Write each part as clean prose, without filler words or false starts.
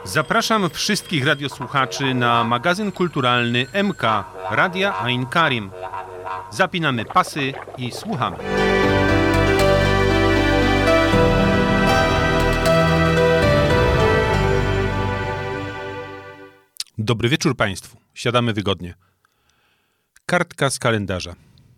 Zapraszam wszystkich radiosłuchaczy na magazyn kulturalny MK Radia Ain Karim. Zapinamy pasy i słuchamy. Dobry wieczór Państwu. Siadamy wygodnie. Kartka z kalendarza.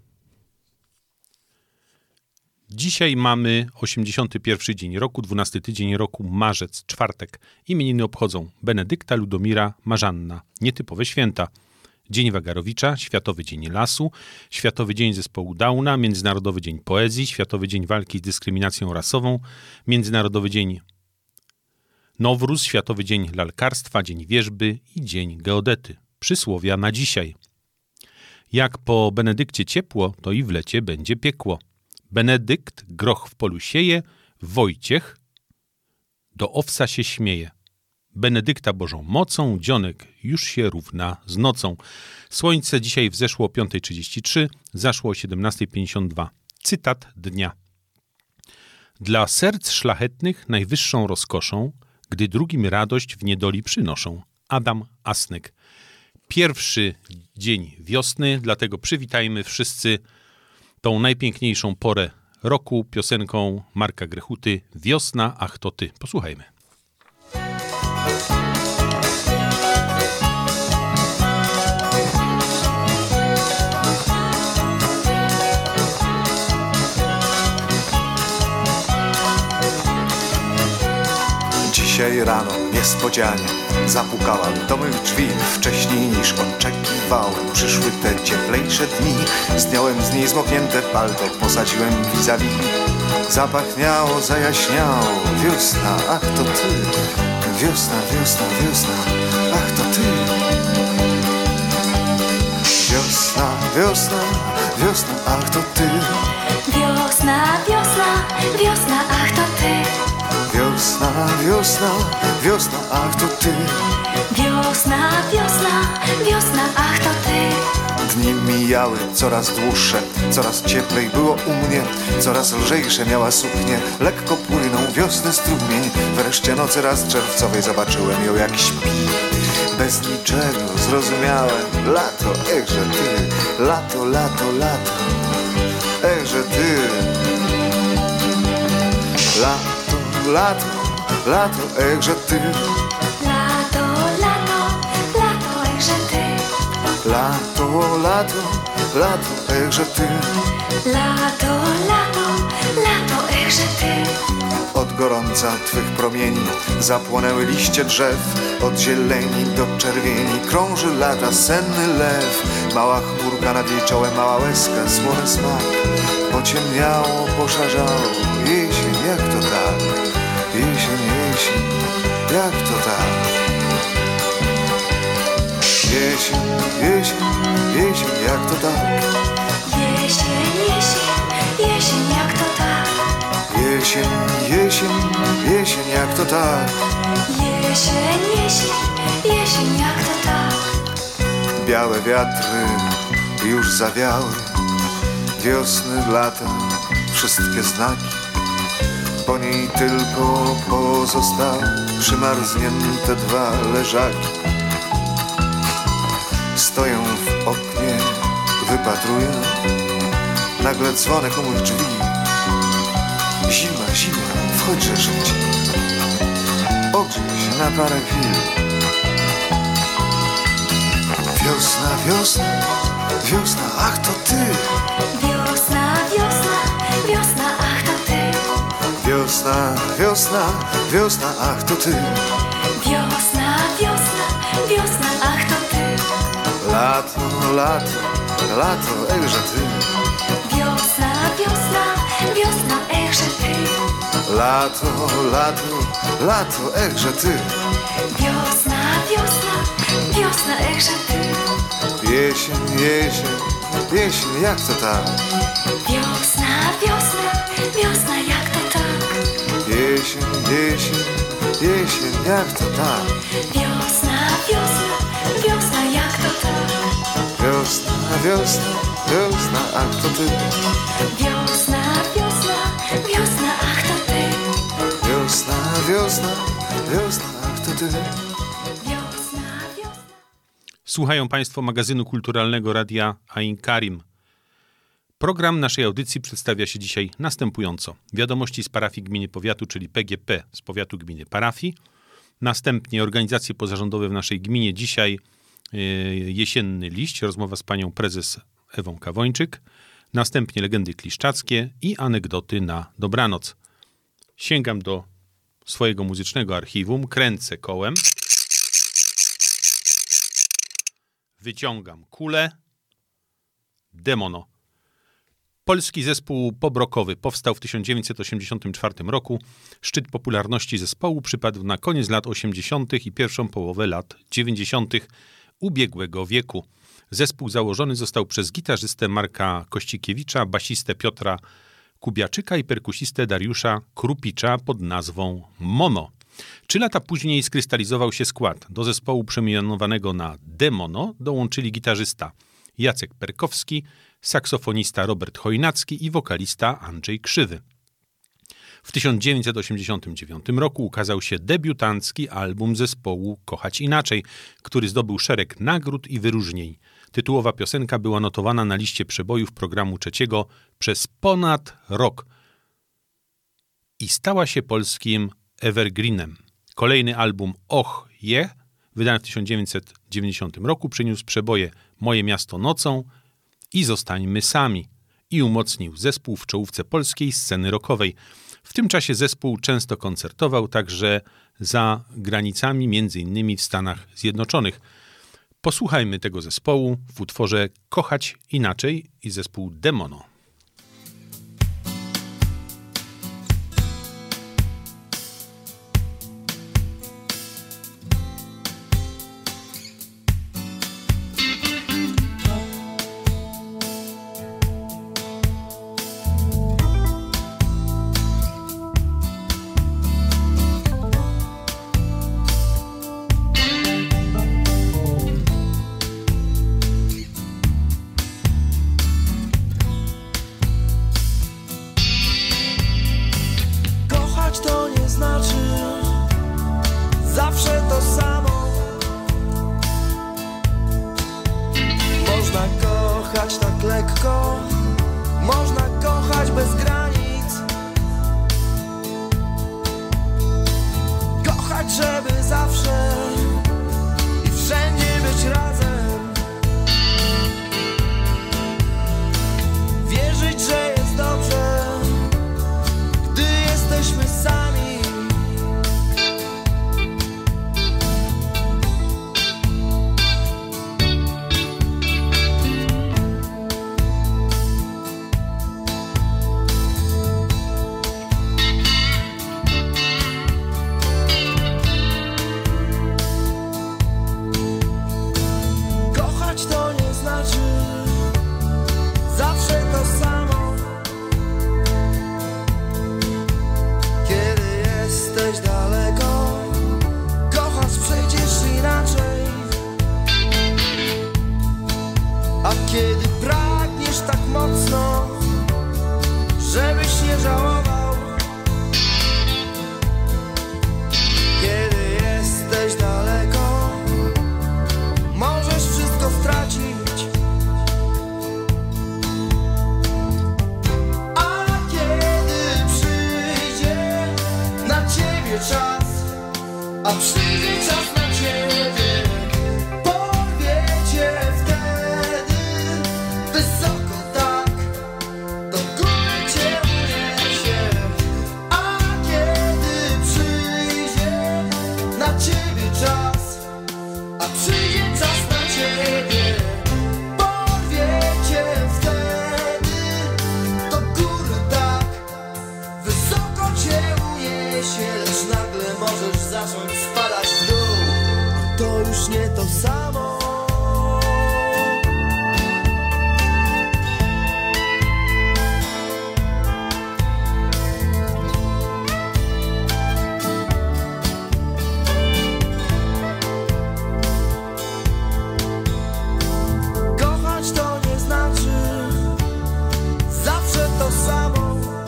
Dzisiaj mamy 81 dzień roku, 12 tydzień roku, marzec, czwartek. Imieniny obchodzą Benedykta, Ludomira, Marzanna. Nietypowe święta. Dzień Wagarowicza, Światowy Dzień Lasu, Światowy Dzień Zespołu Downa, Międzynarodowy Dzień Poezji, Światowy Dzień Walki z Dyskryminacją Rasową, Międzynarodowy Dzień Nowruz, Światowy Dzień Lalkarstwa, Dzień Wierzby i Dzień Geodety. Przysłowia na dzisiaj. Jak po Benedykcie ciepło, to i w lecie będzie piekło. Benedykt groch w polu sieje, Wojciech do owsa się śmieje. Benedykta Bożą mocą, dzionek już się równa z nocą. Słońce dzisiaj wzeszło o 5:33, zaszło o 17:52. Cytat dnia. Dla serc szlachetnych najwyższą rozkoszą, gdy drugim radość w niedoli przynoszą. Adam Asnyk. Pierwszy dzień wiosny, dlatego przywitajmy wszyscy tą najpiękniejszą porę roku piosenką Marka Grechuty Wiosna, ach to ty. Posłuchajmy. Dzisiaj rano niespodzianie zapukałem do mych drzwi. Wcześniej niż oczekiwałem przyszły te cieplejsze dni. Zdjąłem z niej zmoknięte palto, posadziłem vis-a-vis. Zapachniało, zajaśniało, wiosna, ach to ty. Wiosna, wiosna, wiosna, ach to ty. Wiosna, wiosna, wiosna, ach to ty. Wiosna, wiosna, wiosna, ach to ty. Wiosna, wiosna, wiosna, ach to ty. Wiosna, wiosna, wiosna, ach to ty. Dni mijały coraz dłuższe, coraz cieplej było u mnie, coraz lżejsze miała suknię, lekko płynął wiosny strumień. Wreszcie nocy raz czerwcowej zobaczyłem ją jak śpi. Bez niczego zrozumiałem, lato, echże ty, lato, lato, lato, echże ty. Lato, lato, echże ty. Lato, lato, lato, echże ty. Lato, lato, lato, echże ty. Lato, lato, lato, echże ty. Od gorąca twych promieni zapłonęły liście drzew. Od zieleni do czerwieni krąży lata senny lew. Mała chmurka nad jej czołem, mała łezka, słony smak. Pociemniało, poszarzało, jesień, jak to tak? Jesień, jesień, jak to tak? Jesień, jesień, jesień, jak to tak? Jesień, jesień, jesień, jak to tak? Jesień, jesień, jesień, jak to tak? Jesień, jesień, jesień, jak to tak? Białe wiatry już zawiały, wiosny, lata, wszystkie znaki. Po niej tylko pozostały przymarznięte dwa leżaki. Stoję w oknie, wypatruję, nagle dzwonek u mych drzwi. Zima, zima, wchodźże szybciej, ogrzej się na parę chwil. Wiosna, wiosna, wiosna, ach to ty. Wiosna, wiosna, wiosna, ach to ty. Wiosna, wiosna, wiosna, ach to ty. Wiosna, wiosna, wiosna, ach to ty. Lato, lato, lato, echże ty. Wiosna, wiosna, wiosna, echże ty. Lato, lato, lato, echże ty. Wiosna, wiosna, wiosna, echże ty. Jesień, jesień, jesień, jak to tak? Wiosna, wiosna, wiosna, jak to tak? Jesień, jesień, jesień, jak to tak? Wiosna, wiosna, wiosna, jak to tak? Wiosna, wiosna, wiosna, ach to ty. Wiosna, wiosna, wiosna, ach to ty. Wiosna, wiosna, wiosna, ach to ty. ty. Wiosna, wiosna. Słuchają Państwo magazynu kulturalnego Radia Ain Karim. Program naszej audycji przedstawia się dzisiaj następująco. Wiadomości z parafii gminy powiatu, czyli PGP z powiatu gminy parafii. Następnie organizacje pozarządowe w naszej gminie. Dzisiaj jesienny liść, rozmowa z panią prezes Ewą Kawończyk. Następnie legendy kliszczackie i anegdoty na dobranoc. Sięgam do swojego muzycznego archiwum, kręcę kołem, wyciągam kulę, Demono. Polski zespół pobrokowy powstał w 1984 roku. Szczyt popularności zespołu przypadł na koniec lat 80. i pierwszą połowę lat 90. ubiegłego wieku. Zespół założony został przez gitarzystę Marka Kościkiewicza, basistę Piotra Kubiaczyka i perkusistę Dariusza Krupicza pod nazwą Mono. 3 lata później skrystalizował się skład. Do zespołu przemianowanego na Demono dołączyli gitarzysta Jacek Perkowski, saksofonista Robert Chojnacki i wokalista Andrzej Krzywy. W 1989 roku ukazał się debiutancki album zespołu Kochać Inaczej, który zdobył szereg nagród i wyróżnień. Tytułowa piosenka była notowana na liście przebojów programu trzeciego przez ponad rok i stała się polskim evergreenem. Kolejny album Och je, wydany w 1990 roku, przyniósł przeboje Moje miasto nocą i Zostańmy sami i umocnił zespół w czołówce polskiej sceny rockowej. W tym czasie zespół często koncertował także za granicami, między innymi w Stanach Zjednoczonych. Posłuchajmy tego zespołu w utworze Kochać Inaczej i zespół Demono.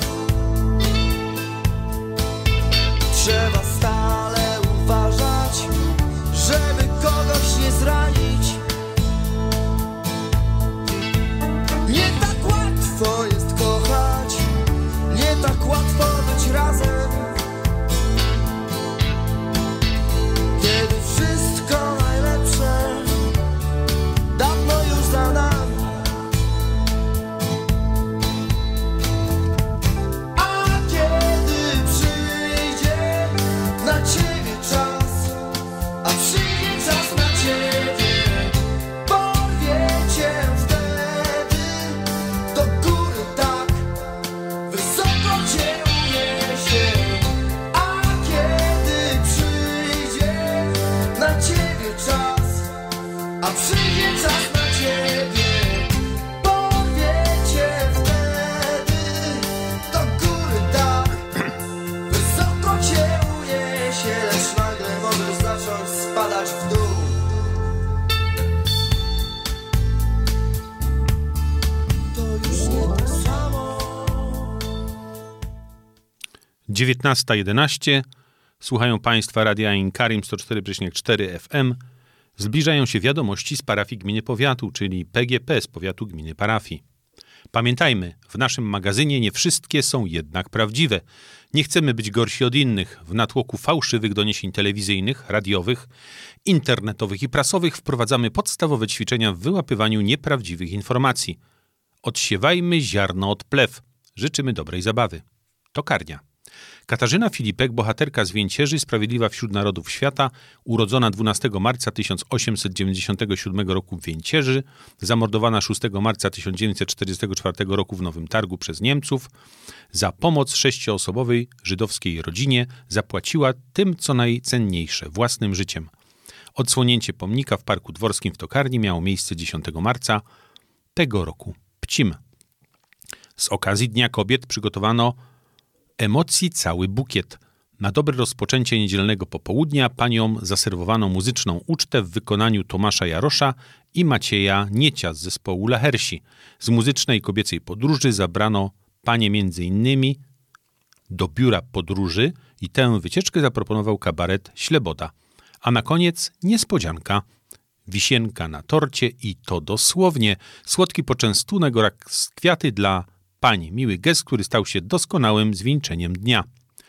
Trzeba stale uważać 19:11. Słuchają Państwa Radia Inkarim 104,4 FM. Zbliżają się wiadomości z parafii gminy powiatu, czyli PGP z powiatu gminy parafii. Pamiętajmy, w naszym magazynie nie wszystkie są jednak prawdziwe. Nie chcemy być gorsi od innych. W natłoku fałszywych doniesień telewizyjnych, radiowych, internetowych i prasowych wprowadzamy podstawowe ćwiczenia w wyłapywaniu nieprawdziwych informacji. Odsiewajmy ziarno od plew. Życzymy dobrej zabawy. Tokarnia. Katarzyna Filipek, bohaterka z Więcierzy, sprawiedliwa wśród narodów świata, urodzona 12 marca 1897 roku w Więcierzy, zamordowana 6 marca 1944 roku w Nowym Targu przez Niemców, za pomoc 6-osobowej żydowskiej rodzinie zapłaciła tym, co najcenniejsze, własnym życiem. Odsłonięcie pomnika w Parku Dworskim w Tokarni miało miejsce 10 marca tego roku. Pcim. Z okazji Dnia Kobiet przygotowano emocji cały bukiet. Na dobre rozpoczęcie niedzielnego popołudnia paniom zaserwowano muzyczną ucztę w wykonaniu Tomasza Jarosza i Macieja Niecia z zespołu Lahersi. Z muzycznej kobiecej podróży zabrano panie m.in. do biura podróży i tę wycieczkę zaproponował kabaret Śleboda. A na koniec niespodzianka. Wisienka na torcie i to dosłownie. Słodki poczęstunek oraz kwiaty dla pań. Miły gest, który stał się doskonałym zwieńczeniem dnia.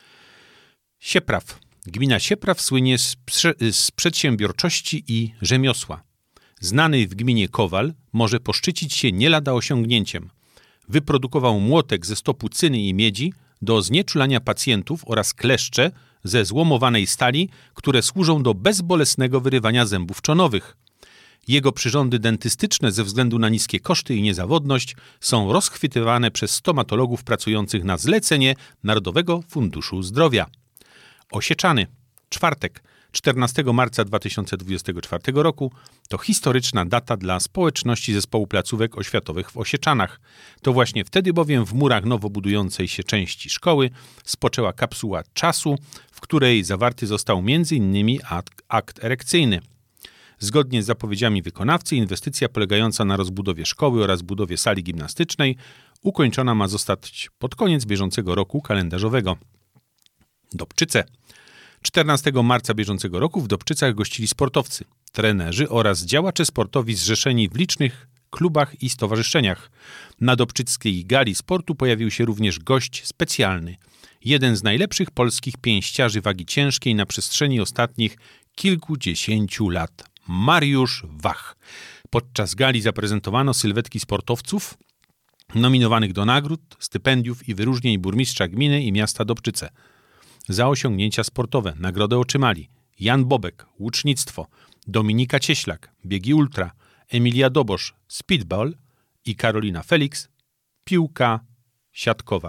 Siepraw. Gmina Siepraw słynie z przedsiębiorczości i rzemiosła. Znany w gminie kowal może poszczycić się nie lada osiągnięciem. Wyprodukował młotek ze stopu cyny i miedzi do znieczulania pacjentów oraz kleszcze ze złomowanej stali, które służą do bezbolesnego wyrywania zębów czonowych. Jego przyrządy dentystyczne ze względu na niskie koszty i niezawodność są rozchwytywane przez stomatologów pracujących na zlecenie Narodowego Funduszu Zdrowia. Osieczany. Czwartek, 14 marca 2024 roku to historyczna data dla społeczności zespołu placówek oświatowych w Osieczanach. To właśnie wtedy bowiem w murach nowo budującej się części szkoły spoczęła kapsuła czasu, w której zawarty został m.in. akt erekcyjny. Zgodnie z zapowiedziami wykonawcy, inwestycja polegająca na rozbudowie szkoły oraz budowie sali gimnastycznej ukończona ma zostać pod koniec bieżącego roku kalendarzowego. Dobczyce. 14 marca bieżącego roku w Dobczycach gościli sportowcy, trenerzy oraz działacze sportowi zrzeszeni w licznych klubach i stowarzyszeniach. Na dobczyckiej gali sportu pojawił się również gość specjalny. Jeden z najlepszych polskich pięściarzy wagi ciężkiej na przestrzeni ostatnich kilkudziesięciu lat. Mariusz Wach. Podczas gali zaprezentowano sylwetki sportowców nominowanych do nagród, stypendiów i wyróżnień burmistrza gminy i miasta Dobczyce. Za osiągnięcia sportowe nagrodę otrzymali Jan Bobek, łucznictwo, Dominika Cieślak, biegi ultra, Emilia Dobosz, speedball i Karolina Felix, piłka siatkowa.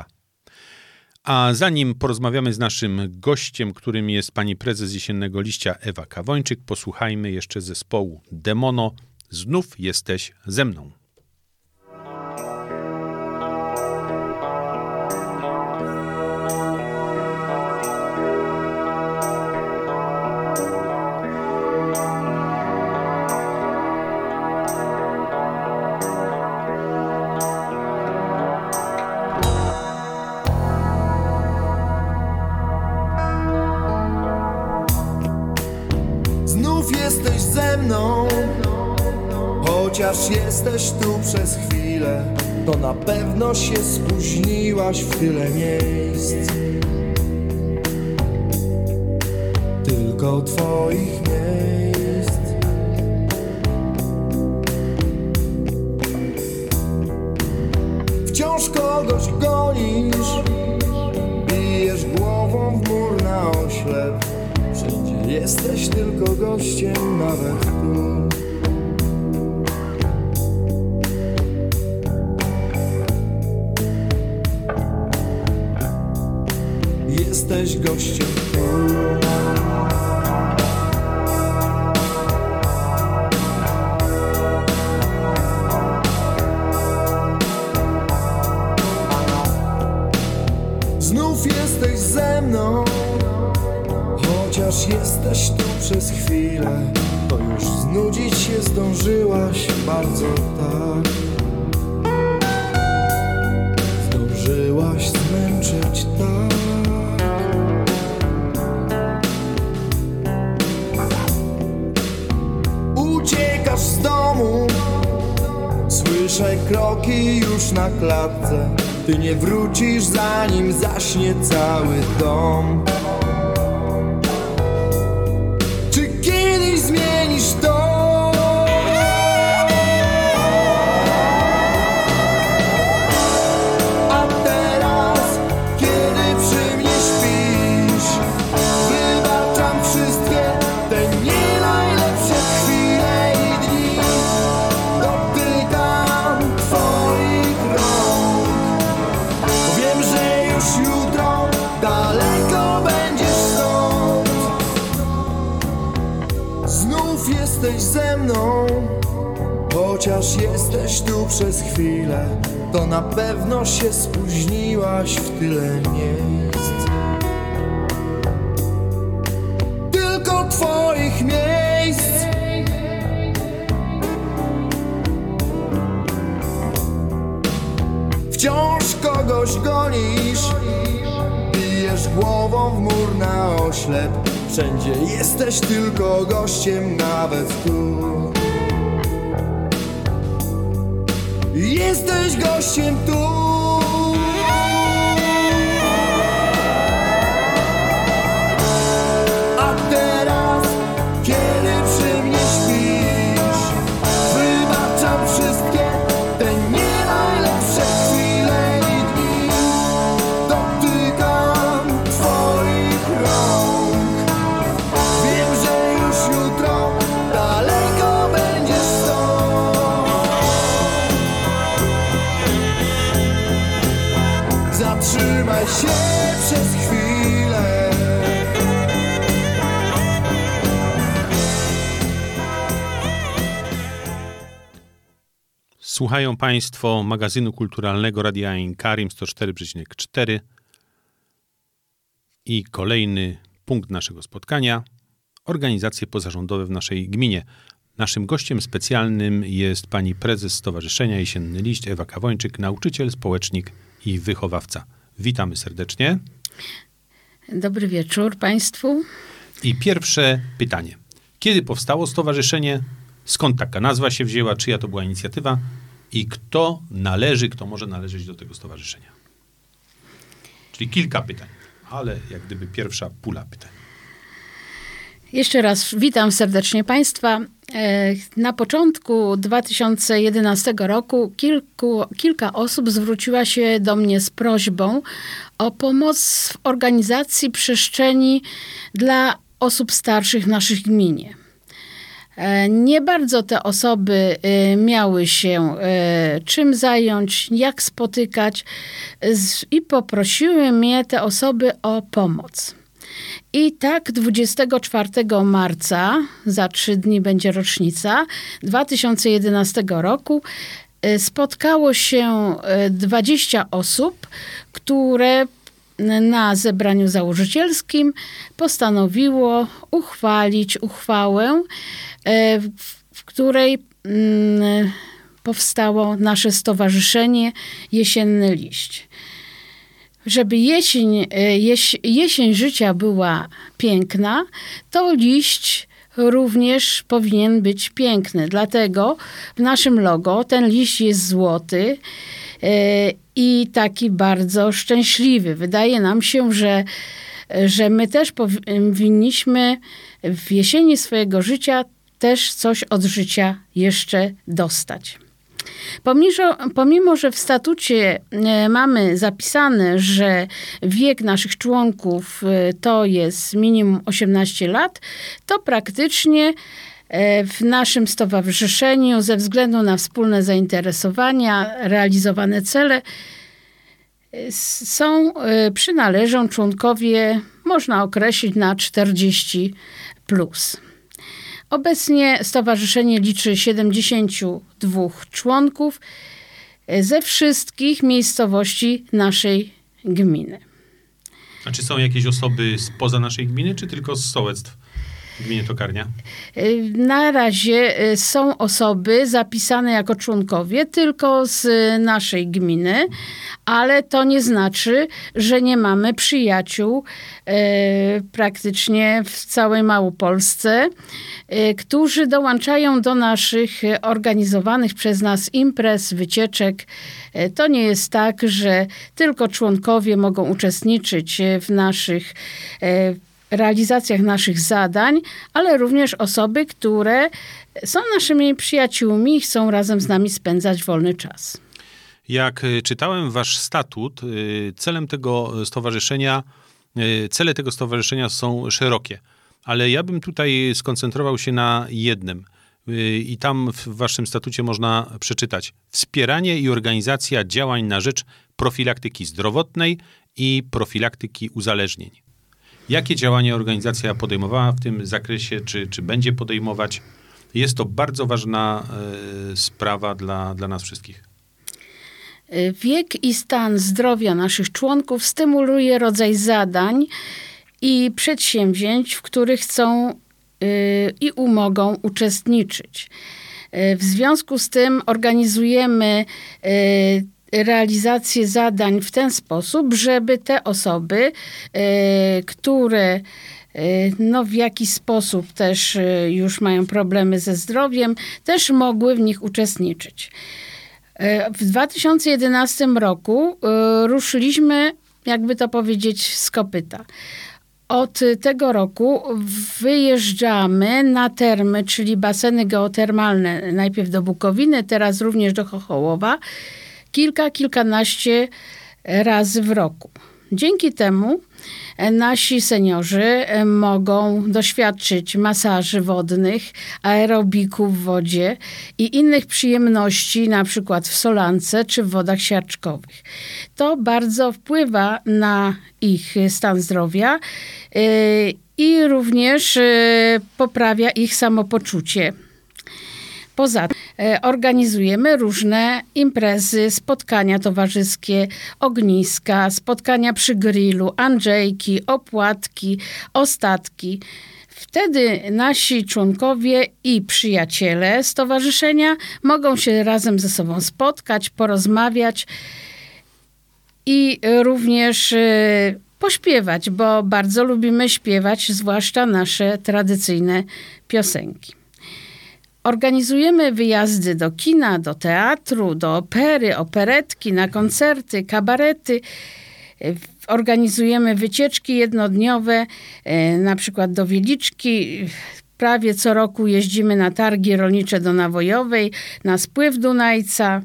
A zanim porozmawiamy z naszym gościem, którym jest pani prezes Jesiennego Liścia Ewa Kawończyk, posłuchajmy jeszcze zespołu Demono. Znów jesteś ze mną. Chociaż jesteś tu przez chwilę, to na pewno się spóźniłaś w tyle miejsc. Tylko twoich miejsc. Wciąż kogoś gonisz, bijesz głową w mur na oślep. Wszędzie jesteś tylko gościem, nawet tu. Jesteś gościem tu. Znów jesteś ze mną, chociaż jesteś tu przez chwilę, to już znudzić się zdążyłaś bardzo tak. Zdążyłaś zmęczyć tak. kroki już na klatce. Ty nie wrócisz, zanim zaśnie cały dom. Czy kiedyś zmienisz to? A teraz, kiedy przy mnie śpisz, wybaczam wszystkie te nie najlepsze chwile i dni. Dotykam twoich rąk. Wiem, że już jutro daleko będziesz stąd. Znów jesteś ze mną, chociaż jesteś tu przez chwilę. To na pewno się spóźniłaś w tyle miejsc. Tylko twoich miejsc. Wciąż kogoś gonisz, bijesz głową w mur na oślep. Wszędzie jesteś tylko gościem, nawet tu. Jesteś gościem tu. A teraz, kiedy przy mnie śpisz, wybaczam wszystkie te nie najlepsze chwile i dni. Dotykam twoich rąk. Wiem, że już jutro daleko będziesz stąd. Zatrzymaj się przez chwilę. Słuchają Państwo magazynu kulturalnego Radia Inkarim 104,4 i kolejny punkt naszego spotkania – organizacje pozarządowe w naszej gminie. Naszym gościem specjalnym jest pani prezes Stowarzyszenia Jesienny Liść Ewa Kawończyk, nauczyciel, społecznik i wychowawca. Witamy serdecznie. Dobry wieczór Państwu. I pierwsze pytanie. Kiedy powstało stowarzyszenie? Skąd taka nazwa się wzięła? Czyja to była inicjatywa? I kto może należeć do tego stowarzyszenia? Czyli kilka pytań, ale jak gdyby pierwsza pula pytań. Jeszcze raz witam serdecznie Państwa. Na początku 2011 roku kilka osób zwróciła się do mnie z prośbą o pomoc w organizacji przestrzeni dla osób starszych w naszej gminie. Nie bardzo te osoby miały się czym zająć, jak spotykać i poprosiły mnie te osoby o pomoc. I tak 24 marca, za 3 dni będzie rocznica, 2011 roku, spotkało się 20 osób, które na zebraniu założycielskim postanowiło uchwalić uchwałę, w której powstało nasze stowarzyszenie Jesienny Liść. Żeby jesień życia była piękna, to liść również powinien być piękny. Dlatego w naszym logo ten liść jest złoty i taki bardzo szczęśliwy. Wydaje nam się, że my też powinniśmy w jesieni swojego życia też coś od życia jeszcze dostać. Pomimo, że w statucie mamy zapisane, że wiek naszych członków to jest minimum 18 lat, to praktycznie w naszym stowarzyszeniu ze względu na wspólne zainteresowania, realizowane cele przynależą członkowie, można określić, na 40+. Obecnie stowarzyszenie liczy 72 członków ze wszystkich miejscowości naszej gminy. A czy są jakieś osoby spoza naszej gminy, czy tylko z sołectw w gminie Tokarnia? Na razie są osoby zapisane jako członkowie tylko z naszej gminy, ale to nie znaczy, że nie mamy przyjaciół praktycznie w całej Małopolsce, którzy dołączają do naszych organizowanych przez nas imprez, wycieczek. To nie jest tak, że tylko członkowie mogą uczestniczyć w naszych realizacjach naszych zadań, ale również osoby, które są naszymi przyjaciółmi i chcą razem z nami spędzać wolny czas. Jak czytałem wasz statut, cele tego stowarzyszenia są szerokie, ale ja bym tutaj skoncentrował się na jednym. I tam w waszym statucie można przeczytać: wspieranie i organizacja działań na rzecz profilaktyki zdrowotnej i profilaktyki uzależnień. Jakie działania organizacja podejmowała w tym zakresie, czy będzie podejmować? Jest to bardzo ważna sprawa dla nas wszystkich. Wiek i stan zdrowia naszych członków stymuluje rodzaj zadań i przedsięwzięć, w których chcą i mogą uczestniczyć. W związku z tym organizujemy realizację zadań w ten sposób, żeby te osoby, które w jakiś sposób też już mają problemy ze zdrowiem, też mogły w nich uczestniczyć. W 2011 roku ruszyliśmy, jakby to powiedzieć, z kopyta. Od tego roku wyjeżdżamy na termy, czyli baseny geotermalne, najpierw do Bukowiny, teraz również do Chochołowa, kilkanaście razy w roku. Dzięki temu nasi seniorzy mogą doświadczyć masaży wodnych, aerobiku w wodzie i innych przyjemności, na przykład w solance czy w wodach siarczkowych. To bardzo wpływa na ich stan zdrowia i również poprawia ich samopoczucie. Poza tym organizujemy różne imprezy, spotkania towarzyskie, ogniska, spotkania przy grillu, andrzejki, opłatki, ostatki. Wtedy nasi członkowie i przyjaciele stowarzyszenia mogą się razem ze sobą spotkać, porozmawiać i również pośpiewać, bo bardzo lubimy śpiewać, zwłaszcza nasze tradycyjne piosenki. Organizujemy wyjazdy do kina, do teatru, do opery, operetki, na koncerty, kabarety. Organizujemy wycieczki jednodniowe, na przykład do Wieliczki. Prawie co roku jeździmy na targi rolnicze do Nawojowej, na spływ Dunajca.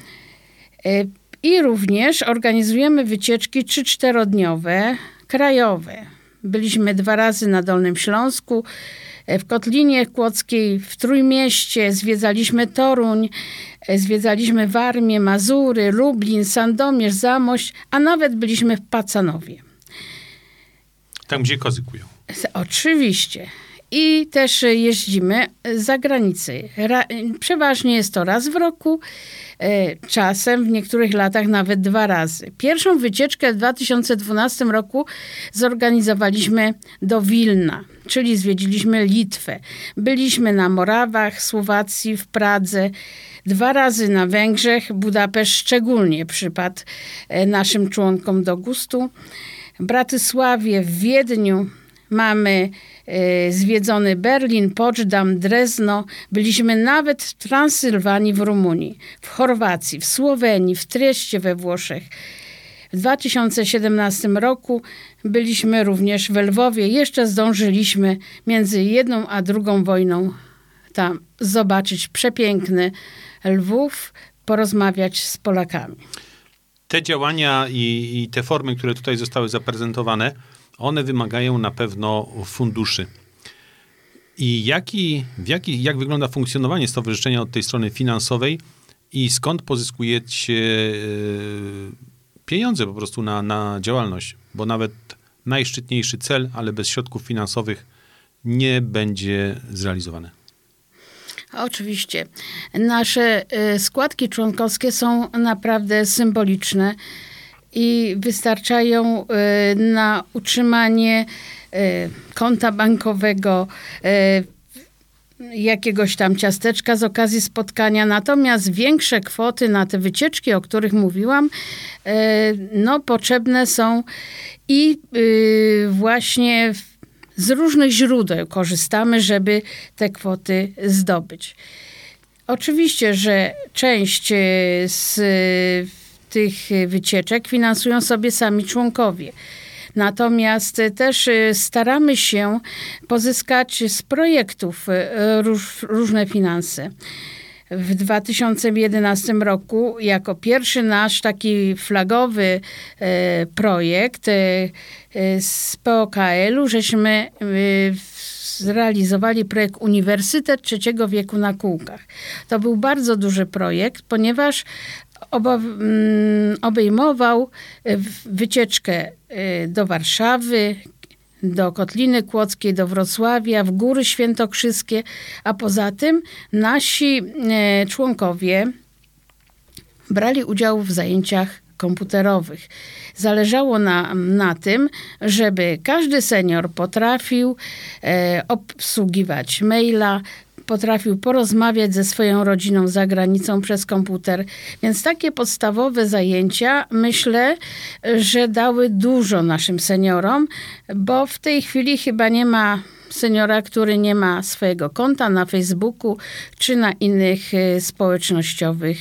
I również organizujemy wycieczki 3-4-dniowe, krajowe. Byliśmy 2 razy na Dolnym Śląsku, w Kotlinie Kłodzkiej, w Trójmieście, zwiedzaliśmy Toruń, zwiedzaliśmy Warmię, Mazury, Lublin, Sandomierz, Zamość, a nawet byliśmy w Pacanowie. Tam, gdzie kozy kują. Oczywiście. I też jeździmy za granicę. Przeważnie jest to raz w roku, czasem w niektórych latach nawet 2 razy. Pierwszą wycieczkę w 2012 roku zorganizowaliśmy do Wilna, czyli zwiedziliśmy Litwę. Byliśmy na Morawach, Słowacji, w Pradze, 2 razy na Węgrzech. Budapeszt szczególnie przypadł naszym członkom do gustu. W Bratysławie, w Wiedniu mamy zwiedzony Berlin, Poczdam, Drezno. Byliśmy nawet w Transylwanii w Rumunii, w Chorwacji, w Słowenii, w Trieście we Włoszech. W 2017 roku byliśmy również w Lwowie. Jeszcze zdążyliśmy między jedną a drugą wojną tam zobaczyć przepiękny Lwów, porozmawiać z Polakami. Te działania i te formy, które tutaj zostały zaprezentowane, one wymagają na pewno funduszy. I jak wygląda funkcjonowanie stowarzyszenia od tej strony finansowej i skąd pozyskujecie pieniądze po prostu na działalność? Bo nawet najszczytniejszy cel, ale bez środków finansowych nie będzie zrealizowany. Oczywiście. Nasze składki członkowskie są naprawdę symboliczne i wystarczają na utrzymanie konta bankowego, jakiegoś tam ciasteczka z okazji spotkania. Natomiast większe kwoty na te wycieczki, o których mówiłam, potrzebne są i właśnie z różnych źródeł korzystamy, żeby te kwoty zdobyć. Oczywiście, że część z tych wycieczek finansują sobie sami członkowie. Natomiast też staramy się pozyskać z projektów różne finanse. W 2011 roku jako pierwszy nasz taki flagowy projekt z POKL-u żeśmy zrealizowali projekt Uniwersytet Trzeciego Wieku na Kółkach. To był bardzo duży projekt, ponieważ obejmował wycieczkę do Warszawy, do Kotliny Kłodzkiej, do Wrocławia, w Góry Świętokrzyskie, a poza tym nasi członkowie brali udział w zajęciach komputerowych. Zależało nam na tym, żeby każdy senior potrafił obsługiwać maila, potrafił porozmawiać ze swoją rodziną za granicą przez komputer. Więc takie podstawowe zajęcia, myślę, że dały dużo naszym seniorom, bo w tej chwili chyba nie ma seniora, który nie ma swojego konta na Facebooku czy na innych społecznościowych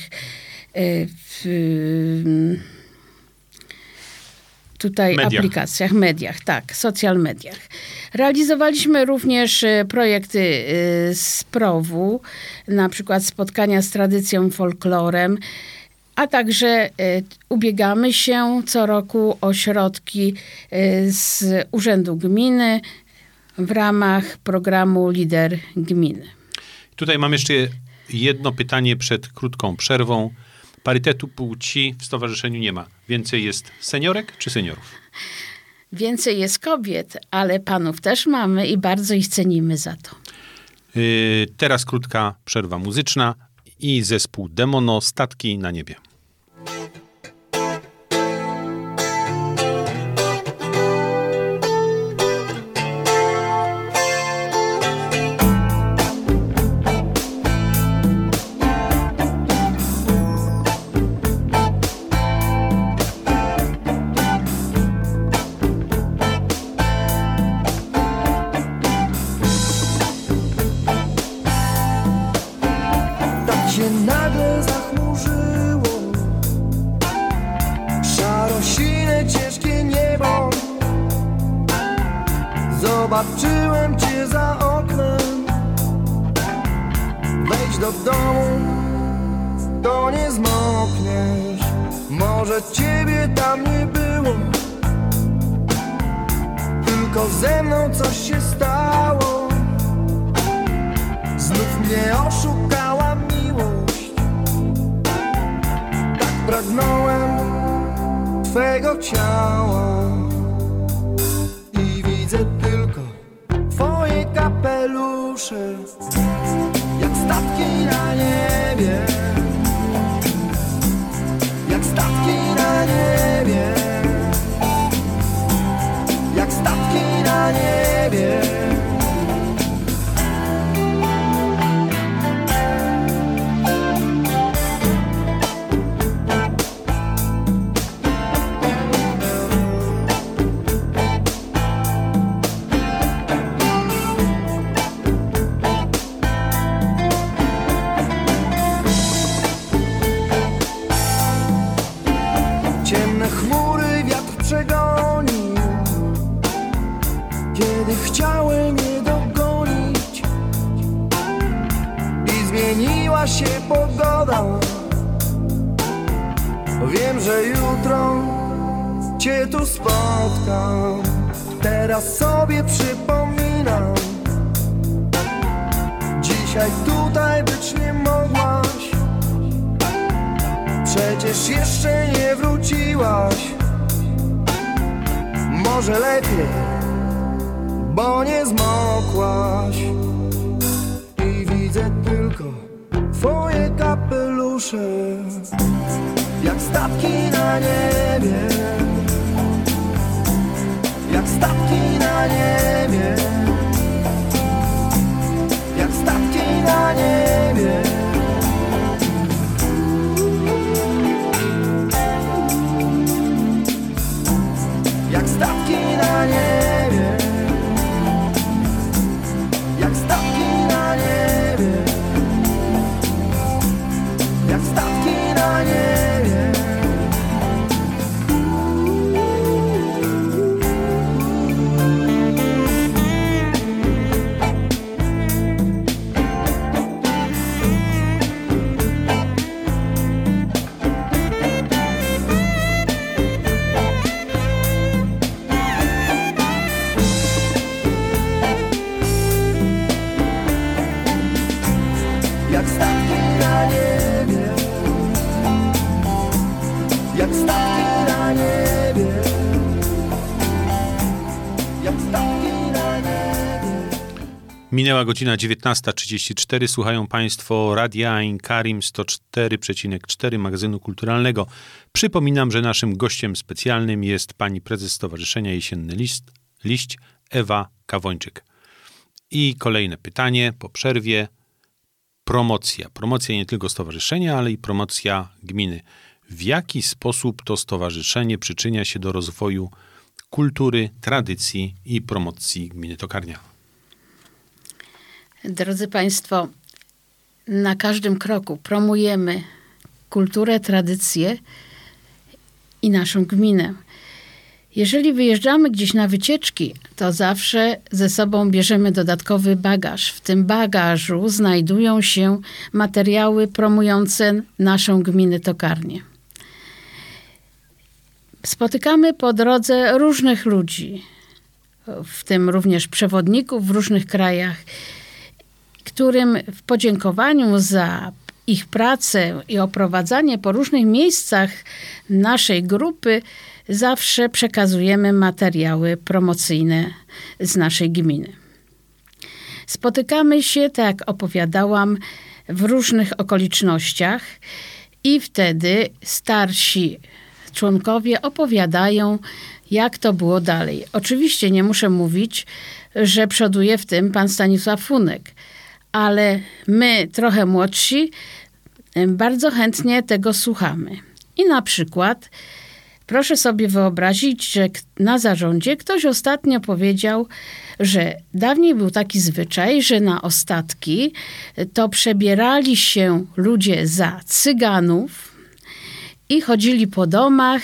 mediach, tak, social mediach. Realizowaliśmy również projekty z PROW-u, na przykład spotkania z tradycją, folklorem, a także ubiegamy się co roku o środki z Urzędu Gminy w ramach programu Lider Gminy. Tutaj mam jeszcze jedno pytanie przed krótką przerwą. Parytetu płci w stowarzyszeniu nie ma. Więcej jest seniorek czy seniorów? Więcej jest kobiet, ale panów też mamy i bardzo ich cenimy za to. Teraz krótka przerwa muzyczna i zespół Demono, Statki na niebie. Zobaczyłem cię za oknem. Wejdź do domu, to nie zmokniesz. Może ciebie tam nie było, tylko ze mną coś się stało. Znów mnie oszukała miłość. Tak pragnąłem twego ciała. Twoje kapelusze, jak statki na niebie, jak statki na niebie, jak statki na niebie. Chciałem je dogonić i zmieniła się pogoda. Wiem, że jutro cię tu spotkam. Teraz sobie przypominam, dzisiaj tutaj być nie mogłaś. Przecież jeszcze nie wróciłaś. Może lepiej, bo nie zmokłaś. I widzę tylko twoje kapelusze, jak statki na niebie, jak statki na niebie. na niebie, jak statki na niebie, jak statki na niebie. Jak statki na niebie, jak statki na niebie, jak statki na niebie. Minęła godzina 19:34. Słuchają Państwo Radia Ain Karim 104,4 magazynu kulturalnego. Przypominam, że naszym gościem specjalnym jest pani prezes Stowarzyszenia Jesienny Liść Ewa Kawończyk. I kolejne pytanie po przerwie. Promocja. Promocja nie tylko stowarzyszenia, ale i promocja gminy. W jaki sposób to stowarzyszenie przyczynia się do rozwoju kultury, tradycji i promocji gminy Tokarnia? Drodzy Państwo, na każdym kroku promujemy kulturę, tradycję i naszą gminę. Jeżeli wyjeżdżamy gdzieś na wycieczki, to zawsze ze sobą bierzemy dodatkowy bagaż. W tym bagażu znajdują się materiały promujące naszą gminę Tokarnię. Spotykamy po drodze różnych ludzi, w tym również przewodników w różnych krajach, którym w podziękowaniu za ich pracę i oprowadzanie po różnych miejscach naszej grupy zawsze przekazujemy materiały promocyjne z naszej gminy. Spotykamy się, tak jak opowiadałam, w różnych okolicznościach i wtedy starsi członkowie opowiadają, jak to było dalej. Oczywiście nie muszę mówić, że przoduje w tym pan Stanisław Funek, ale my, trochę młodsi, bardzo chętnie tego słuchamy. I na przykład proszę sobie wyobrazić, że na zarządzie ktoś ostatnio powiedział, że dawniej był taki zwyczaj, że na ostatki to przebierali się ludzie za cyganów i chodzili po domach,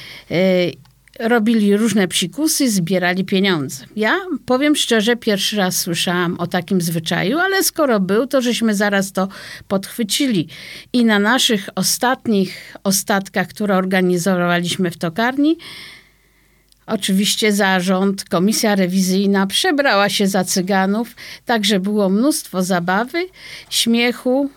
robili różne psikusy, zbierali pieniądze. Ja powiem szczerze, pierwszy raz słyszałam o takim zwyczaju, ale skoro był, to żeśmy zaraz to podchwycili. I na naszych ostatnich ostatkach, które organizowaliśmy w Tokarni, oczywiście zarząd, komisja rewizyjna przebrała się za cyganów, także było mnóstwo zabawy, śmiechu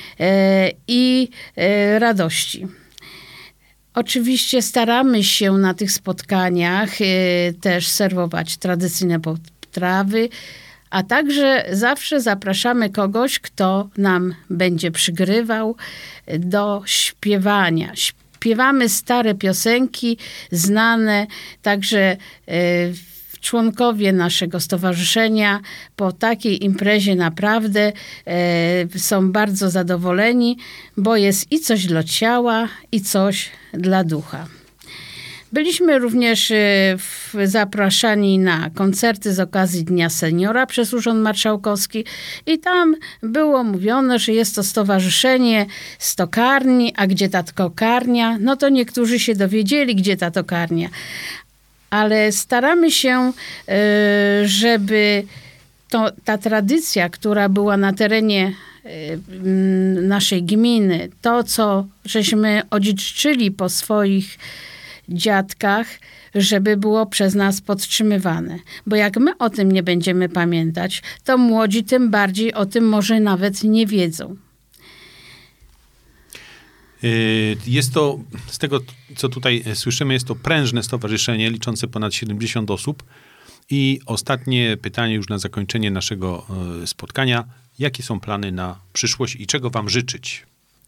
i radości. Oczywiście staramy się na tych spotkaniach też serwować tradycyjne potrawy, a także zawsze zapraszamy kogoś, kto nam będzie przygrywał do śpiewania. Śpiewamy stare piosenki, znane, także członkowie naszego stowarzyszenia po takiej imprezie naprawdę są bardzo zadowoleni, bo jest i coś dla ciała, i coś dla ducha. Byliśmy również zapraszani na koncerty z okazji Dnia Seniora przez Urząd Marszałkowski i tam było mówione, że jest to stowarzyszenie z Tokarni, a gdzie ta tokarnia? No to niektórzy się dowiedzieli, gdzie ta tokarnia. Ale staramy się, żeby ta tradycja, która była na terenie naszej gminy, to, co żeśmy odziedziczyli po swoich dziadkach, żeby było przez nas podtrzymywane. Bo jak my o tym nie będziemy pamiętać, to młodzi tym bardziej o tym może nawet nie wiedzą. Jest to, z tego co tutaj słyszymy, jest to prężne stowarzyszenie liczące ponad 70 osób. I ostatnie pytanie już na zakończenie naszego spotkania. Jakie są plany na przyszłość i czego wam życzyć?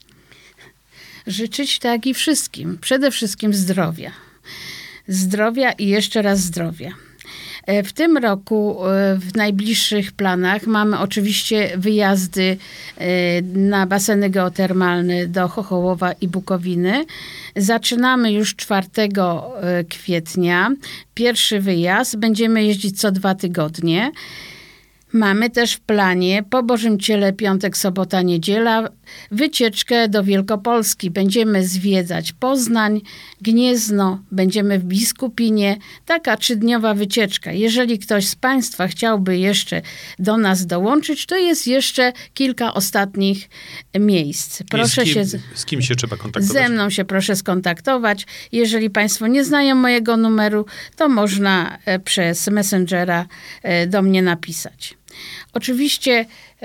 Życzyć tak i wszystkim. Przede wszystkim zdrowia. Zdrowia i jeszcze raz zdrowia. W tym roku w najbliższych planach mamy oczywiście wyjazdy na baseny geotermalne do Chochołowa i Bukowiny. Zaczynamy już 4 kwietnia. Pierwszy wyjazd. Będziemy jeździć co 2 tygodnie. Mamy też w planie po Bożym Ciele piątek, sobota, niedziela wycieczkę do Wielkopolski. Będziemy zwiedzać Poznań, Gniezno, będziemy w Biskupinie. Taka 3-dniowa wycieczka. Jeżeli ktoś z Państwa chciałby jeszcze do nas dołączyć, to jest jeszcze kilka ostatnich miejsc. Proszę z kim się trzeba kontaktować? Ze mną się proszę skontaktować. Jeżeli Państwo nie znają mojego numeru, to można przez Messengera do mnie napisać. Oczywiście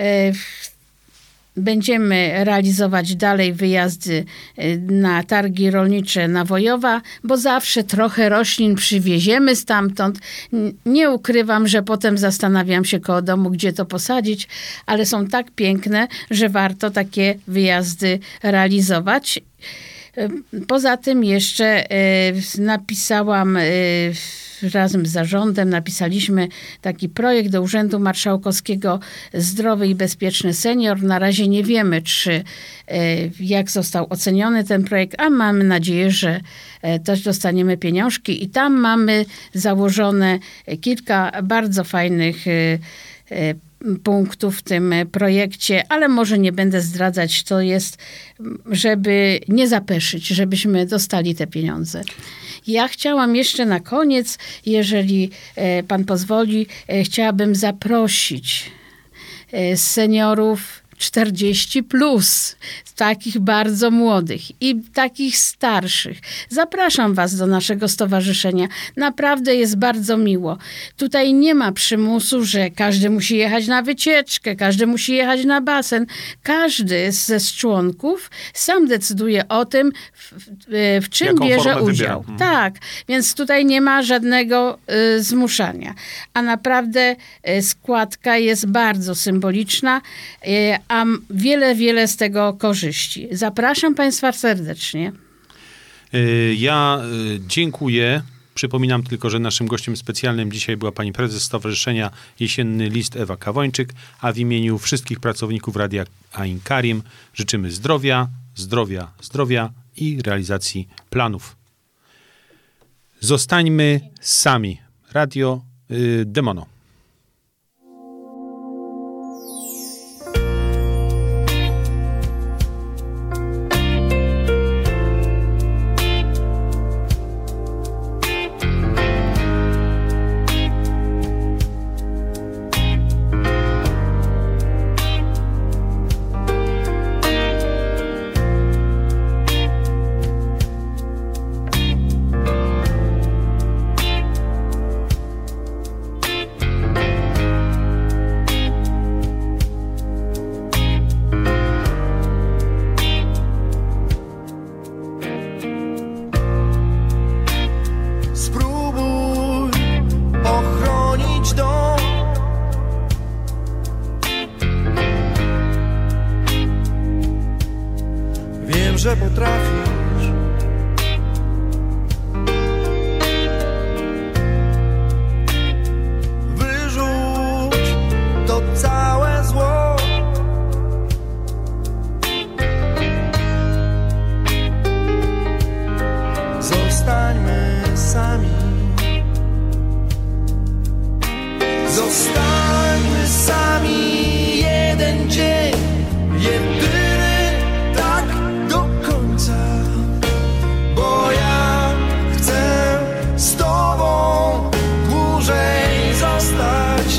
będziemy realizować dalej wyjazdy na targi rolnicze Nawojowa, bo zawsze trochę roślin przywieziemy stamtąd. Nie ukrywam, że potem zastanawiam się koło domu, gdzie to posadzić, ale są tak piękne, że warto takie wyjazdy realizować. Poza tym jeszcze napisałam razem z zarządem, napisaliśmy taki projekt do Urzędu Marszałkowskiego Zdrowy i Bezpieczny Senior. Na razie nie wiemy, jak został oceniony ten projekt, a mamy nadzieję, że też dostaniemy pieniążki i tam mamy założone kilka bardzo fajnych punktów w tym projekcie, ale może nie będę zdradzać, co jest, żeby nie zapeszyć, żebyśmy dostali te pieniądze. Ja chciałam jeszcze na koniec, jeżeli pan pozwoli, chciałabym zaprosić seniorów 40+, takich bardzo młodych i takich starszych. Zapraszam was do naszego stowarzyszenia. Naprawdę jest bardzo miło. Tutaj nie ma przymusu, że każdy musi jechać na wycieczkę, każdy musi jechać na basen. Każdy ze członków sam decyduje o tym, w czym jaką bierze formę udział. wybiera. Tak, więc tutaj nie ma żadnego zmuszania. A składka jest bardzo symboliczna, a wiele z tego korzyści. Zapraszam Państwa serdecznie. Ja dziękuję. Przypominam tylko, że naszym gościem specjalnym dzisiaj była pani prezes Stowarzyszenia Jesienny List Ewa Kawończyk, a w imieniu wszystkich pracowników Radia Ain Karim życzymy zdrowia i realizacji planów. Zostańmy sami. Radio Demono. Że potrafisz wyrzuć to całe zło. Zostańmy sami. Zostańmy sami jeden dzień, jedyny tak do końca, bo ja chcę z Tobą dłużej zostać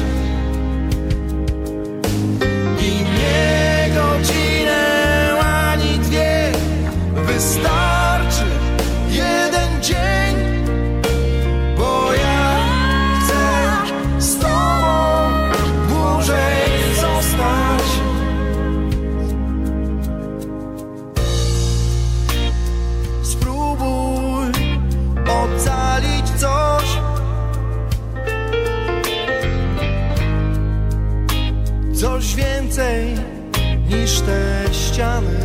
i nie godzinę ani dwie, wystarczy jeden dzień, bo ja chcę z Tobą dłużej zostać. Spróbuj ocalić coś, coś więcej niż te ściany.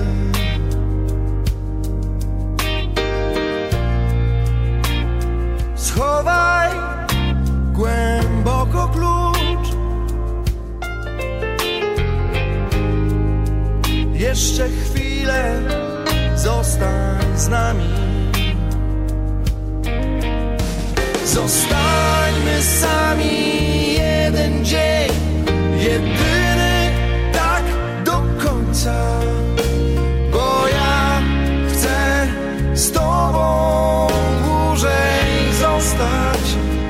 Schowaj głębiej jeszcze chwilę, zostań z nami. Zostańmy sami jeden dzień, jedyny tak do końca, bo ja chcę z tobą dłużej zostać.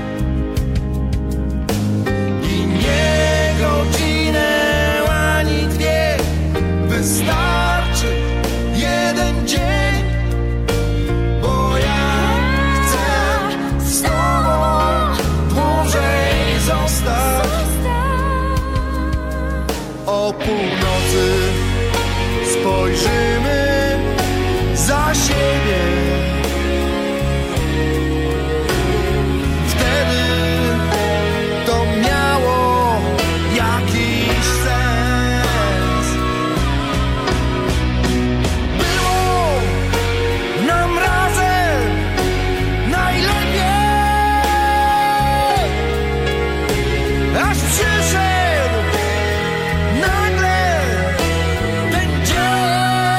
I nie godzinę ani dwie, wystarczy jeden dzień, bo ja chcę z tobą dłużej zostać. O północy spojrzymy za siebie, wtedy to miało jakiś sens. Było nam razem najlepiej, aż przyszedł nagle ten dzień.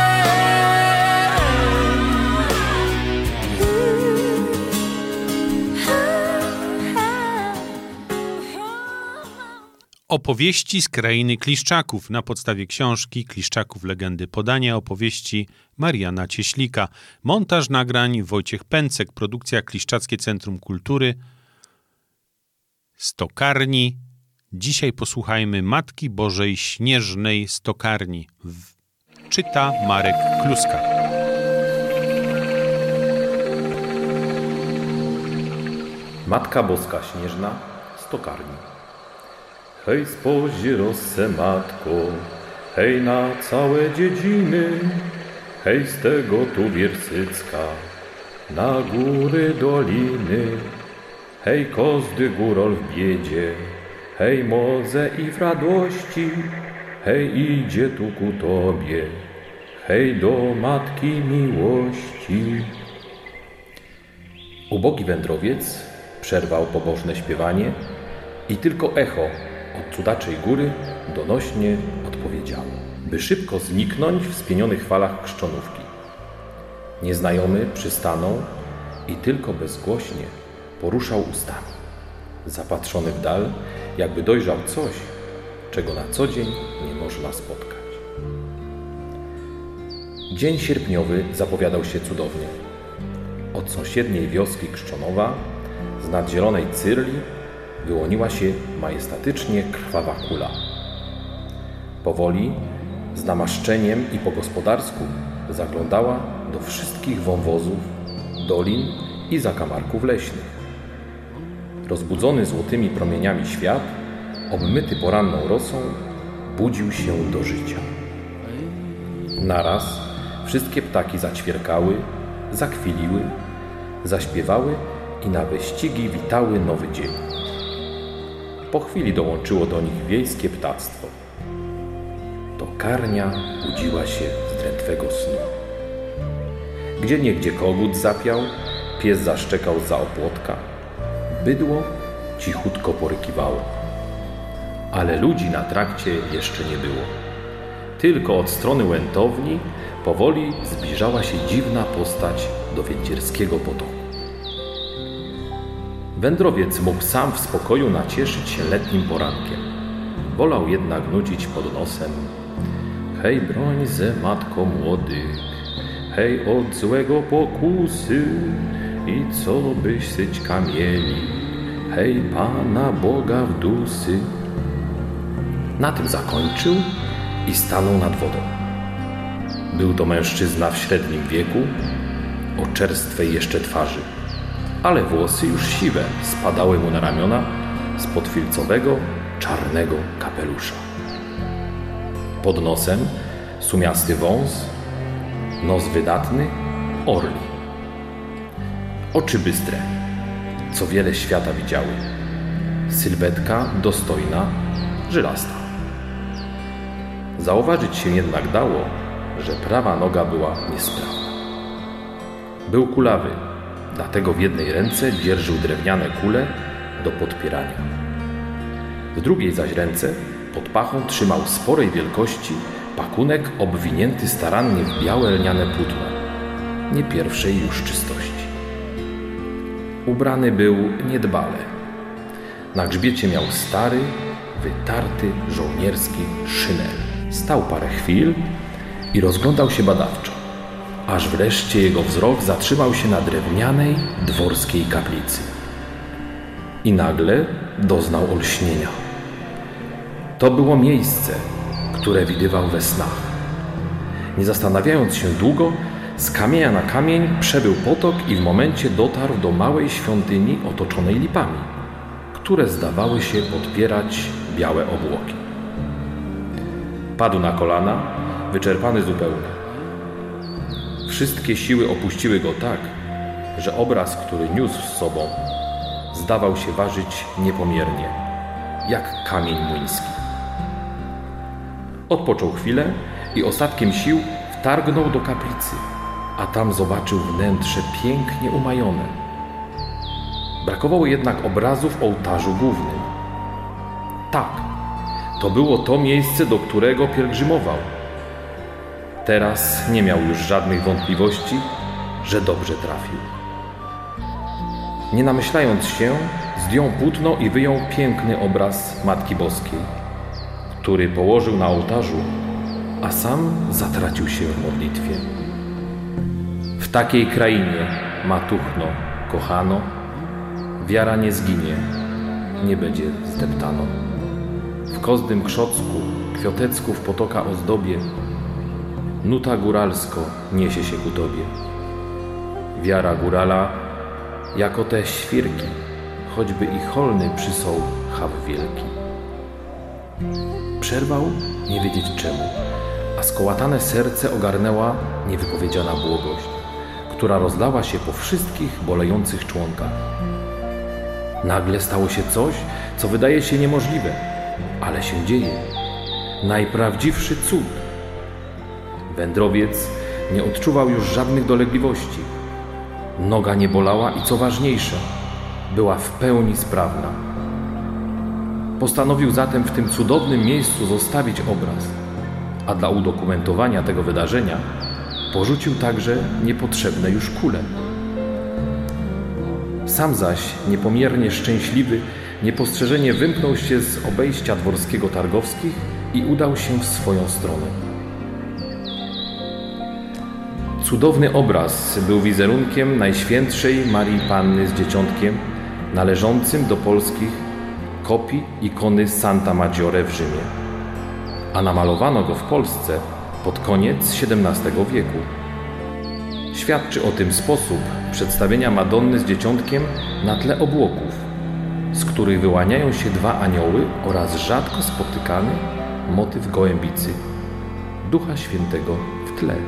Opowieści z krainy Kliszczaków na podstawie książki Kliszczaków legendy podania opowieści Mariana Cieślika. Montaż nagrań Wojciech Pęcek, produkcja Kliszczackie Centrum Kultury Stokarni. Dzisiaj posłuchajmy Matki Bożej Śnieżnej Stokarni. Czyta Marek Kluska. Matka Boska Śnieżna Stokarni. Hej, spojrzyj se, matko, hej na całe dziedziny, hej z tego tu Wiersycka, na góry doliny, hej kozdy górol w biedzie, hej moze i w radości, hej idzie tu ku tobie, hej do matki miłości. Ubogi wędrowiec przerwał pobożne śpiewanie i tylko echo od cudaczej góry donośnie odpowiedziało, by szybko zniknąć w spienionych falach Krzczonówki. Nieznajomy przystanął i tylko bezgłośnie poruszał ustami, zapatrzony w dal, jakby dojrzał coś, czego na co dzień nie można spotkać. Dzień sierpniowy zapowiadał się cudownie. Od sąsiedniej wioski Krzczonowa, z nad zielonej cyrli, wyłoniła się majestatycznie krwawa kula. Powoli, z namaszczeniem i po gospodarsku zaglądała do wszystkich wąwozów, dolin i zakamarków leśnych. Rozbudzony złotymi promieniami świat, obmyty poranną rosą, budził się do życia. Naraz wszystkie ptaki zaćwierkały, zakwiliły, zaśpiewały i na wyścigi witały nowy dzień. Po chwili dołączyło do nich wiejskie ptactwo. Tokarnia budziła się z drętwego snu. Gdzieniegdzie kogut zapiał, pies zaszczekał zza opłotka, bydło cichutko porykiwało. Ale ludzi na trakcie jeszcze nie było. Tylko od strony Łętowni powoli zbliżała się dziwna postać do Wędzierskiego potoku. Wędrowiec mógł sam w spokoju nacieszyć się letnim porankiem. Wolał jednak nucić pod nosem: hej, broń ze matko młodych, hej, od złego pokusy i co byś syćka mieli, hej, Pana Boga w dusy. Na tym zakończył i stanął nad wodą. Był to mężczyzna w średnim wieku, o czerstwej jeszcze twarzy, ale włosy już siwe spadały mu na ramiona spod filcowego, czarnego kapelusza. Pod nosem sumiasty wąs, nos wydatny, orli. Oczy bystre, co wiele świata widziały. Sylwetka dostojna, żylasta. Zauważyć się jednak dało, że prawa noga była niesprawna. Był kulawy, dlatego w jednej ręce dzierżył drewniane kule do podpierania. W drugiej zaś ręce pod pachą trzymał sporej wielkości pakunek obwinięty starannie w białe lniane płótno, nie pierwszej już czystości. Ubrany był niedbale. Na grzbiecie miał stary, wytarty żołnierski szynel. Stał parę chwil i rozglądał się badawczo, aż wreszcie jego wzrok zatrzymał się na drewnianej, dworskiej kaplicy. I nagle doznał olśnienia. To było miejsce, które widywał we snach. Nie zastanawiając się długo, z kamienia na kamień przebył potok i w momencie dotarł do małej świątyni otoczonej lipami, które zdawały się podpierać białe obłoki. Padł na kolana, wyczerpany zupełnie. Wszystkie siły opuściły go tak, że obraz, który niósł z sobą, zdawał się ważyć niepomiernie, jak kamień młyński. Odpoczął chwilę i ostatkiem sił wtargnął do kaplicy, a tam zobaczył wnętrze pięknie umajone. Brakowało jednak obrazu w ołtarzu głównym. Tak, to było to miejsce, do którego pielgrzymował. Teraz nie miał już żadnych wątpliwości, że dobrze trafił. Nie namyślając się, zdjął płótno i wyjął piękny obraz Matki Boskiej, który położył na ołtarzu, a sam zatracił się w modlitwie. W takiej krainie, matuchno, kochano, wiara nie zginie, nie będzie zdeptano. W kozdym krzocku, kwiotecku w potoka ozdobie, nuta góralsko niesie się ku tobie. Wiara górala, jako te świrki, choćby i cholny przysął chaw wielki. Przerwał, nie wiedzieć czemu, a skołatane serce ogarnęła niewypowiedziana błogość, która rozlała się po wszystkich bolejących członkach. Nagle stało się coś, co wydaje się niemożliwe, ale się dzieje. Najprawdziwszy cud. Wędrowiec nie odczuwał już żadnych dolegliwości. Noga nie bolała i co ważniejsze, była w pełni sprawna. Postanowił zatem w tym cudownym miejscu zostawić obraz, a dla udokumentowania tego wydarzenia porzucił także niepotrzebne już kule. Sam zaś, niepomiernie szczęśliwy, niepostrzeżenie wymknął się z obejścia dworskiego Targowskich i udał się w swoją stronę. Cudowny obraz był wizerunkiem Najświętszej Marii Panny z Dzieciątkiem, należącym do polskich kopii ikony Santa Maggiore w Rzymie, a namalowano go w Polsce pod koniec XVII wieku. Świadczy o tym sposób przedstawienia Madonny z Dzieciątkiem na tle obłoków, z których wyłaniają się dwa anioły oraz rzadko spotykany motyw gołębicy, Ducha Świętego w tle.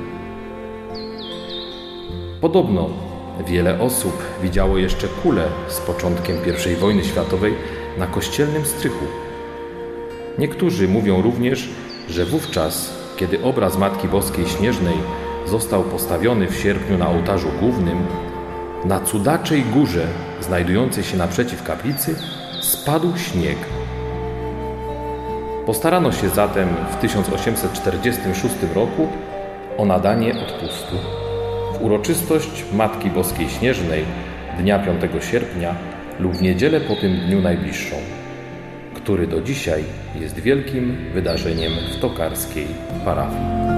Podobno wiele osób widziało jeszcze kulę z początkiem I wojny światowej na kościelnym strychu. Niektórzy mówią również, że wówczas, kiedy obraz Matki Boskiej Śnieżnej został postawiony w sierpniu na ołtarzu głównym, na Cudaczej Górze, znajdującej się naprzeciw kaplicy, spadł śnieg. Postarano się zatem w 1846 roku o nadanie odpustu. W uroczystość Matki Boskiej Śnieżnej dnia 5 sierpnia lub w niedzielę po tym dniu najbliższą, który do dzisiaj jest wielkim wydarzeniem w tokarskiej parafii.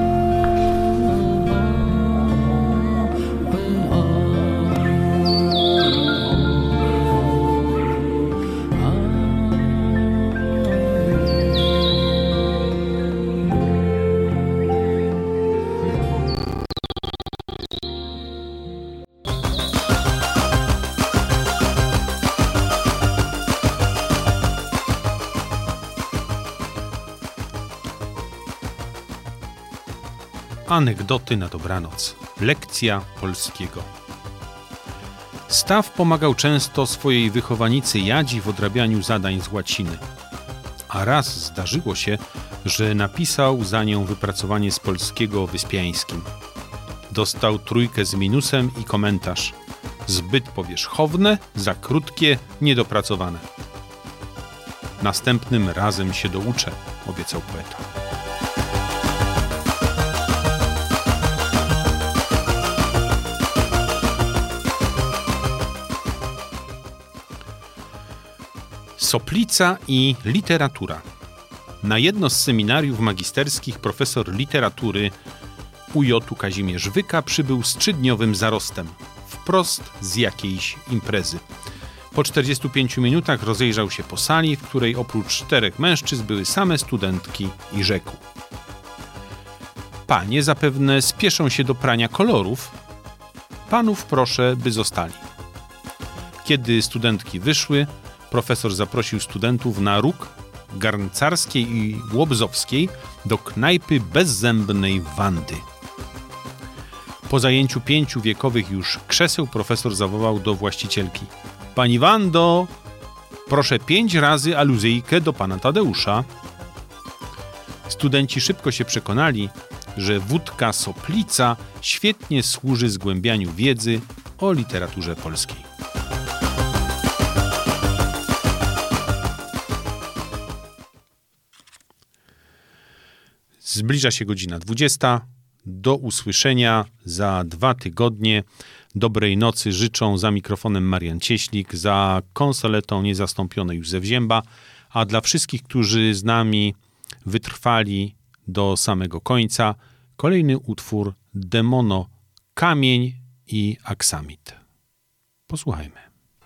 Anegdoty na dobranoc. Lekcja polskiego. Staw pomagał często swojej wychowanicy Jadzi w odrabianiu zadań z łaciny. A raz zdarzyło się, że napisał za nią wypracowanie z polskiego o Wyspiańskim. Dostał 3 z minusem i komentarz: zbyt powierzchowne, za krótkie, niedopracowane. Następnym razem się douczę, obiecał poeta. Soplica i literatura. Na jedno z seminariów magisterskich profesor literatury UJ Kazimierz Wyka przybył z 3-dniowym zarostem, wprost z jakiejś imprezy. Po 45 minutach rozejrzał się po sali, w której oprócz 4 mężczyzn były same studentki i rzekł: Panie zapewne spieszą się do prania kolorów. Panów proszę, by zostali. Kiedy studentki wyszły, profesor zaprosił studentów na róg Garncarskiej i Łobzowskiej do knajpy bezzębnej Wandy. Po zajęciu 5 wiekowych już krzeseł profesor zawołał do właścicielki: Pani Wando, proszę 5 razy aluzyjkę do pana Tadeusza. Studenci szybko się przekonali, że wódka Soplica świetnie służy zgłębianiu wiedzy o literaturze polskiej. Zbliża się godzina 20. Do usłyszenia za 2 tygodnie. Dobrej nocy życzą za mikrofonem Marian Cieślik, za konsoletą niezastąpiony Józef Zięba, a dla wszystkich, którzy z nami wytrwali do samego końca, kolejny utwór Demono, Kamień i Aksamit. Posłuchajmy.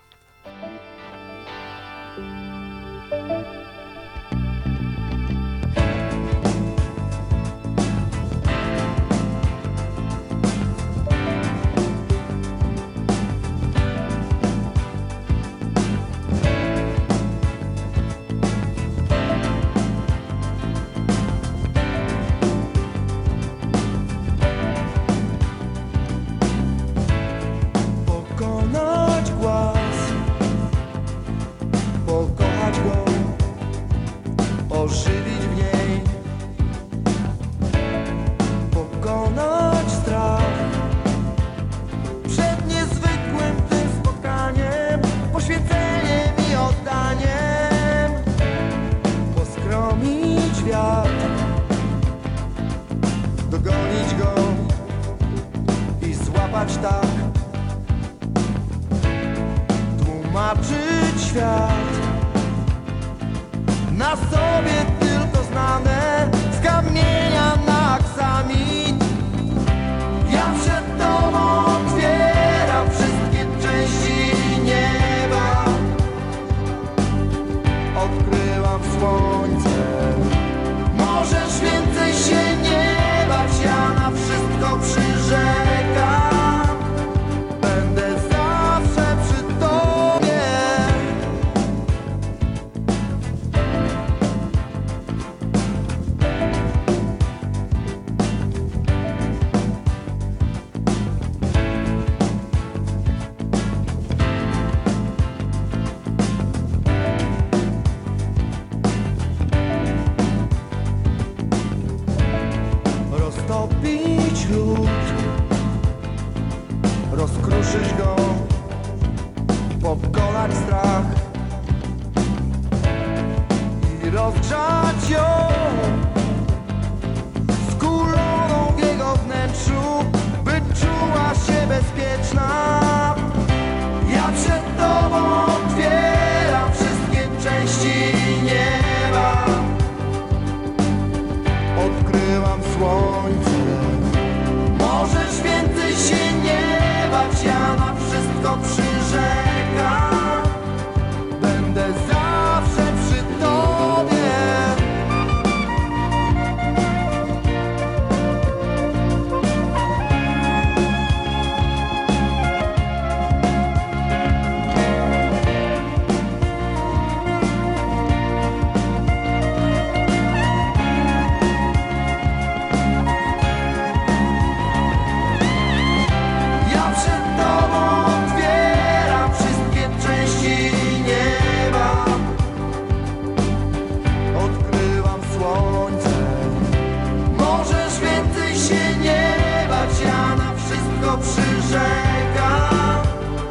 Rozkruszyć go, pokonać strach i rozgrzać ją, skuloną w jego wnętrzu, by czuła się bezpieczna. Ja przed tobą otwieram wszystkie części nieba, odkrywam słońce. Możesz więcej się nie bać, ja na wszystko przyrzekam. Będę zawsze przy tobie.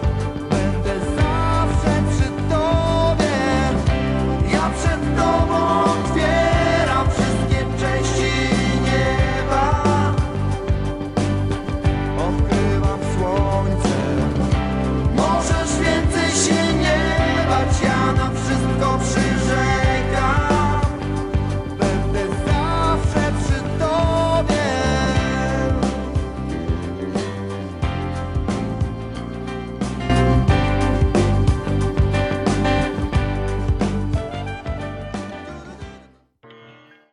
Będę zawsze przy tobie. Ja przed tobą